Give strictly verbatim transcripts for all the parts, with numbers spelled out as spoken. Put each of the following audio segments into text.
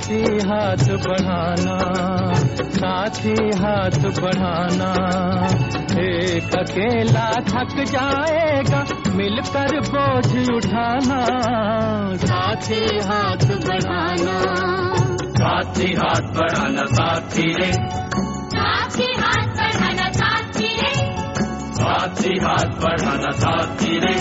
साथी हाथ बढ़ाना, साथी हाथ बढ़ाना। एक अकेला थक जाएगा, मिलकर बोझ उठाना। साथी हाथ बढ़ाना, साथी हाथ बढ़ाना साथी रे, साथी हाथ बढ़ाना साथी रे, साथी हाथ बढ़ाना साथी रे।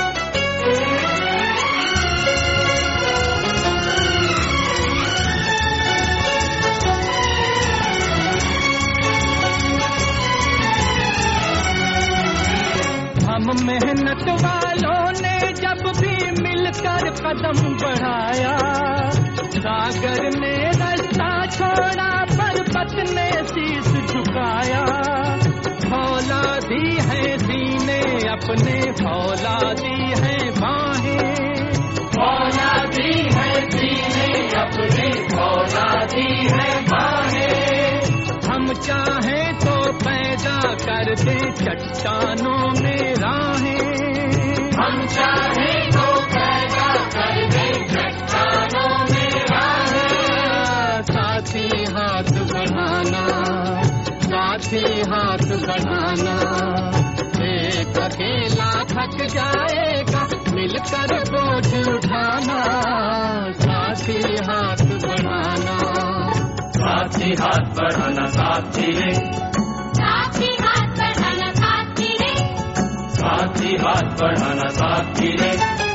हम मेहनत वालों ने जब भी मिलकर कदम बढ़ाया, सागर ने रास्ता छोड़ा, पर्वत ने शीश झुकाया। फौलादी है सीने अपने, फौलादी है बाहें, फौलादी है सीने अपने, फौलादी है बाहें। हम चाहें तो पैदा कर दे चट्टानों में राहें, हम चाहें तो पैदा कर दे चट्टानों में राहें। साथी हाथ बढ़ाना, साथी हाथ बढ़ाना। एक अकेला थक जाएगा, मिलकर बोझ उठाना। साथी हाथ बढ़ाना, साथी हाथ बढ़ाना साथी रे, साथी हाथ बढ़ाना साथी रे, साथी हाथ बढ़ाना साथी रे।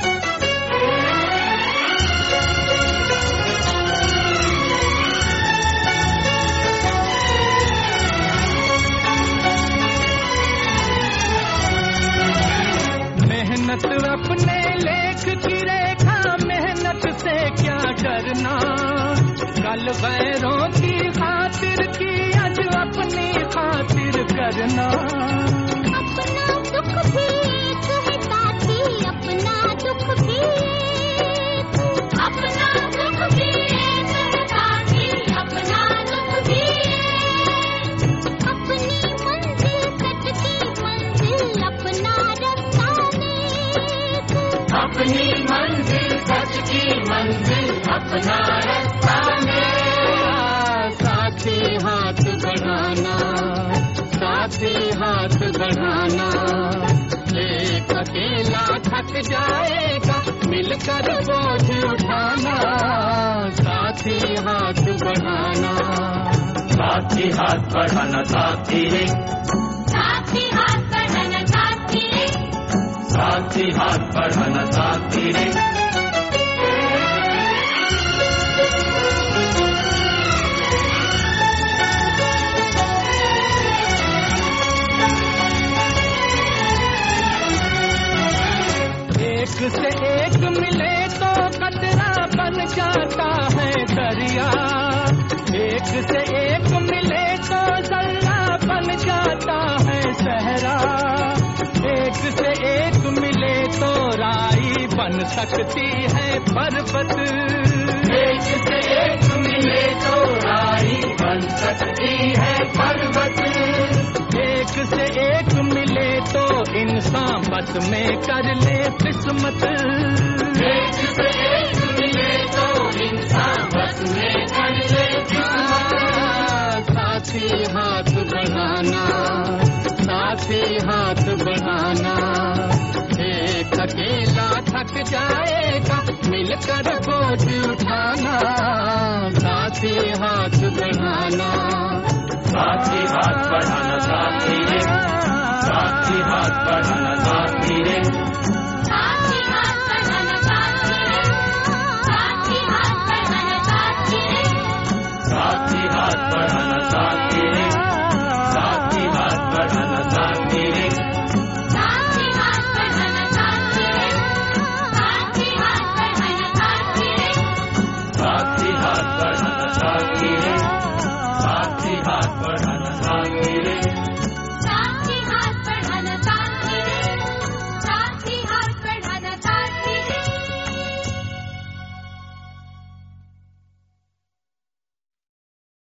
मेहनत अपने लेख की रेखा, मेहनत से क्या डरना। कल गैरों की खातिर की, आज अपनी खातिर करना। अपना दुख भी एक है साथी, अपना दुख भी एक, अपना दुख भी एक है साथी, अपना दुख भी एक। अपनी मंजिल सच की मंजिल, अपना रास्ता नेक, अपनी मंजिल सच की मंजिल, अपना रास्ता नेक। साथी हाथ बढ़ाना, साथी हाथ बढ़ाना। एक अकेला थक जाएगा, मिलकर बोझ उठाना। साथी हाथ बढ़ाना, साथी हाथ बढ़ाना साथी रे, साथी हाथ बढ़ाना साथी रे, साथी हाथ बढ़ाना साथी रे। एक से एक मिले तो कतरा बन जाता है दरिया। एक से एक मिले तो जल्ला बन जाता है सहरा। एक से एक मिले तो राई बन सकती है पर्वत। एक से एक मिले तो राई बन सकती है पर्वत। एक से एक मिले तो इंसान बस में कर ले किस्मत। एक से एक मिले तो इंसान बस में कर ले किस्मत। साथी हाथ बढ़ाना, साथी हाथ बढ़ाना। एक अकेला थक जाएगा, मिलकर बोझ उठाना। साथी हाथ बढ़ाना, साथी हाथ बढ़ाना साथी रे, साथी हाथ बढ़ाना साथी रे, साथी हाथ बढ़ाना साथी रे, साथी हाथ बढ़ाना साथी रे, साथी हाथ बढ़ाना साथी रे, साथी हाथ बढ़ाना साथी रे, साथी हाथ बढ़ाना साथी रे, साथी हाथ बढ़ाना साथी रे, साथी हाथ बढ़ाना साथी रे।